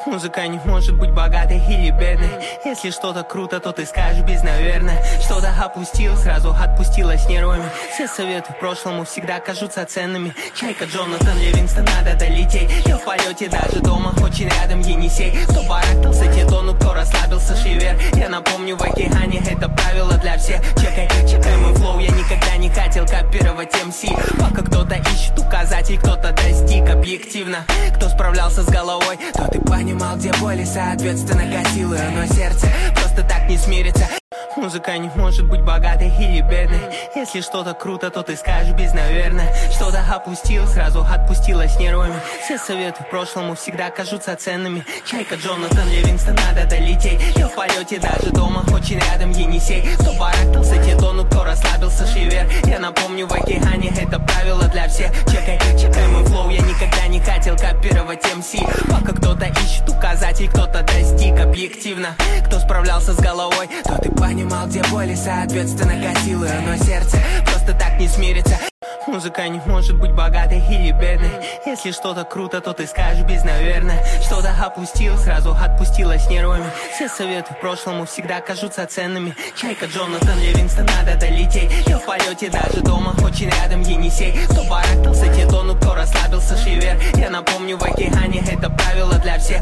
Музыка не может быть богатой или бедной. Если что-то круто, то ты скажешь без наверное. Что-то опустил, сразу отпустилась нервами. Все советы прошлому всегда кажутся ценными. Чайка Джонатан Ливингстон, надо долететь. Я в полете даже дома, очень рядом Енисей. Кто барахтался, те тонут, кто расслабился, шивер. Я напомню, в океане это правило для всех. Чекай мой флоу, я никогда не хотел копировать МС. Пока кто-то ищет указатель, кто-то достиг объективно. Кто справлялся с головой, тот и понимал, где боль, и соответственно гасил ее. Но сердце просто так не смирится. Музыка не может быть богатой или бедной. Если что-то круто, то ты скажешь без наверное. Что-то опустил, сразу отпустилась нервами. Все советы прошлому всегда кажутся ценными. Чайка Джонатан Ливингстон, надо долететь. Я в полете даже дома, очень рядом Енисей. Кто барахтался, те тонут, кто расслабился, шивер. Я напомню, в океане это правило для всех. Чекай мой флоу, я никогда не хотел копировать МС. Пока кто-то ищет указатель, кто-то достиг объективно. Кто справлялся с головой, тот и понимал, где боль, и соответственно гасил ее. Но сердце просто так не смирится. Музыка не может быть богатой или бедной. Если что-то круто, то ты скажешь без наверное. Что-то опустил, сразу отпустилась нервами. Все советы прошлому всегда кажутся ценными. Чайка Джонатан Ливингстон, надо долететь. Я в полете даже дома, очень рядом Енисей. Кто барахтался, те тонут, кто расслабился, шивер. Я напомню, в океане это правило для всех.